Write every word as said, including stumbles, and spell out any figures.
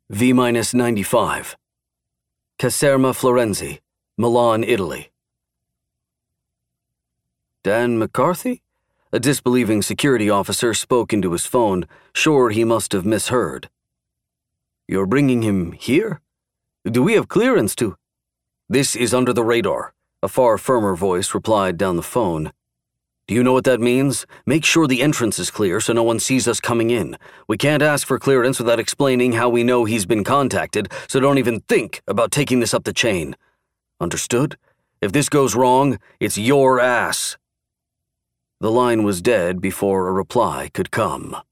V ninety-five. Caserma Florenzi, Milan, Italy. Dan McCarthy? A disbelieving security officer spoke into his phone, sure he must have misheard. You're bringing him here? Do we have clearance to? This is under the radar, a far firmer voice replied down the phone. Do you know what that means? Make sure the entrance is clear so no one sees us coming in. We can't ask for clearance without explaining how we know he's been contacted, so don't even think about taking this up the chain. Understood? If this goes wrong, it's your ass. The line was dead before a reply could come.